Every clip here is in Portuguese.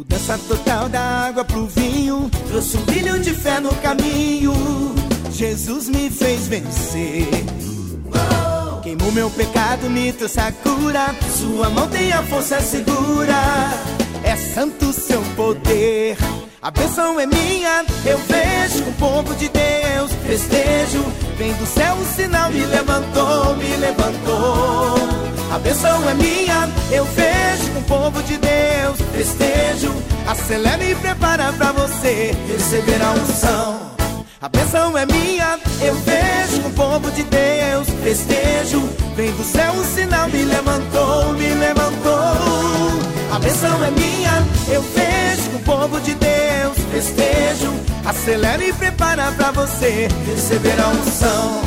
Mudança total da água pro vinho, trouxe um brilho de fé no caminho. Jesus me fez vencer. Queimou meu pecado, me trouxe a cura. Sua mão tem a força segura. É santo seu poder. A bênção é minha, eu vejo com o povo de Deus. Festejo, vem do céu o sinal, me levantou, me levantou. A bênção é minha, eu vejo com o povo de Deus. Festejo, acelera e prepara pra você receber a unção. A bênção é minha, eu vejo com o povo de Deus. Festejo, vem do céu o sinal, me levantou, me levantou. A bênção é minha, eu vejo com o povo de Deus. Festejo, acelera e prepara pra você receber a unção.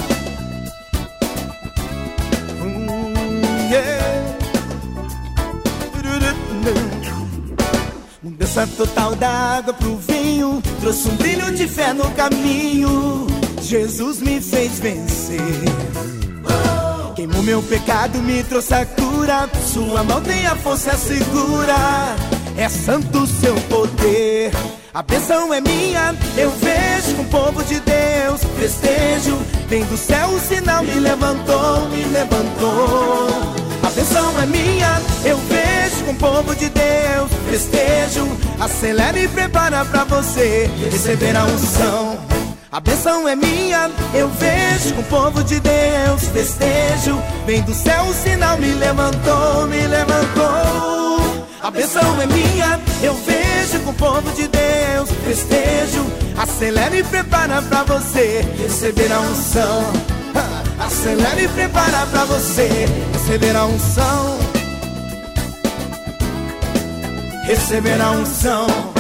Mudança total da água pro vinho, trouxe um brilho de fé no caminho. Jesus me fez vencer. Queimou meu pecado, me trouxe a cura. Sua mão tem a força segura. É santo o seu poder. A bênção é minha, eu vejo com o povo de Deus. Festejo, vem do céu o sinal, me levantou, me levantou. A bênção é minha, eu vejo com o povo de Deus. Festejo, acelera e prepara pra você receber a unção. A bênção é minha, eu vejo com o povo de Deus. Festejo, vem do céu o sinal, me levantou, me levantou. A bênção é minha, eu vejo com o povo de Deus. Festejo, acelera e prepara pra você receber a unção. Acelera e prepara pra você receber a unção. Receber a unção.